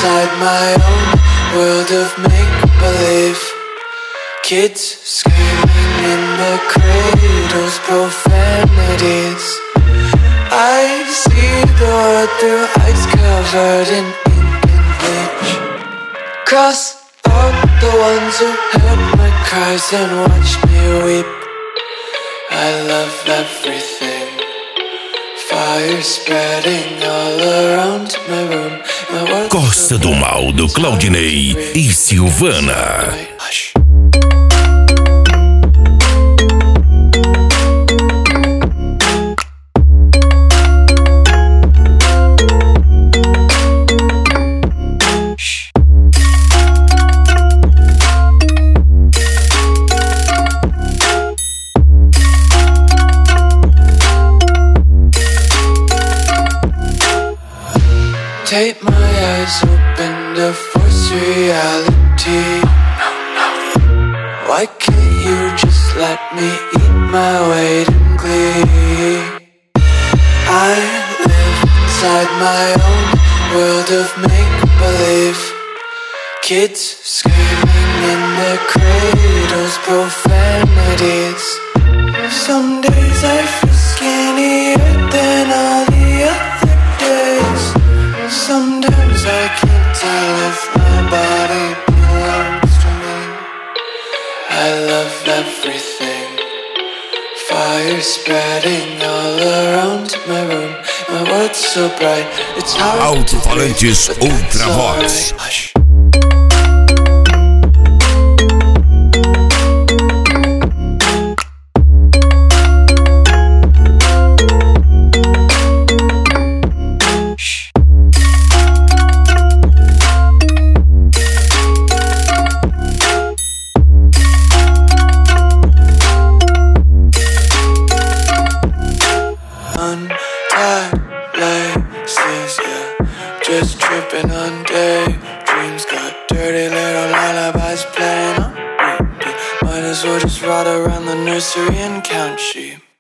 inside my own world of make-believe. Kids screaming in the cradles, profanities. I see the world through eyes covered in ink and bleach. Cross out the ones who heard my cries and watched me weep. I love everything. Fire spreading all around my room. My world Costa do Mal do Claudinei e Silvana. Hush. Take my eyes open to force reality. Why can't you just let me eat my weight in glee? I live inside my own world of make-believe. Kids screaming in their cradles, profanities. Some days I feel skinnier than all the other days. Sometimes I can't tell if my body belongs to me. I love everything. Fire spreading all around my room. My world's so bright, it's hard to Alto-falantes Ultra Voz. Hush. Just tripping on daydreams. Got dirty little lullabies playing on repeat. Might as well just ride around the nursery and count sheep.